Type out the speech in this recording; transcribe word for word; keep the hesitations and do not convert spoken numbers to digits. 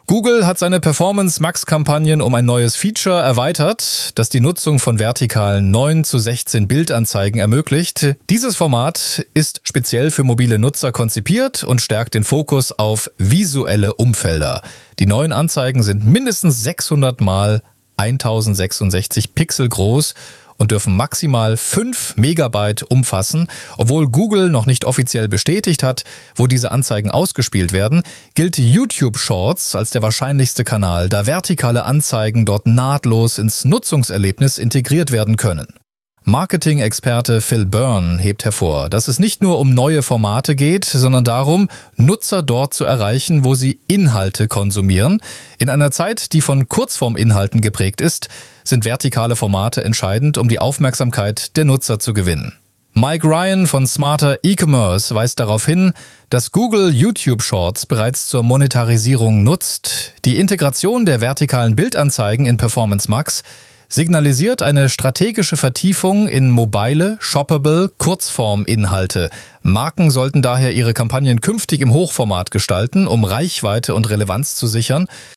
Google hat seine Performance Max-Kampagnen um ein neues Feature erweitert, das die Nutzung von vertikalen neun zu sechzehn Bildanzeigen ermöglicht. Dieses Format ist speziell für mobile Nutzer konzipiert und stärkt den Fokus auf visuelle Umfelder. Die neuen Anzeigen sind mindestens sechshundert mal tausendsechsundsechzig Pixel groß und dürfen maximal fünf Megabyte umfassen. Obwohl Google noch nicht offiziell bestätigt hat, wo diese Anzeigen ausgespielt werden, gilt YouTube Shorts als der wahrscheinlichste Kanal, da vertikale Anzeigen dort nahtlos ins Nutzungserlebnis integriert werden können. Marketing-Experte Phil Byrne hebt hervor, dass es nicht nur um neue Formate geht, sondern darum, Nutzer dort zu erreichen, wo sie Inhalte konsumieren. In einer Zeit, die von Kurzforminhalten geprägt ist, sind vertikale Formate entscheidend, um die Aufmerksamkeit der Nutzer zu gewinnen. Mike Ryan von Smarter E-Commerce weist darauf hin, dass Google YouTube Shorts bereits zur Monetarisierung nutzt. Die Integration der vertikalen Bildanzeigen in Performance Max signalisiert eine strategische Vertiefung in mobile, shoppable Kurzforminhalte. Marken sollten daher ihre Kampagnen künftig im Hochformat gestalten, um Reichweite und Relevanz zu sichern.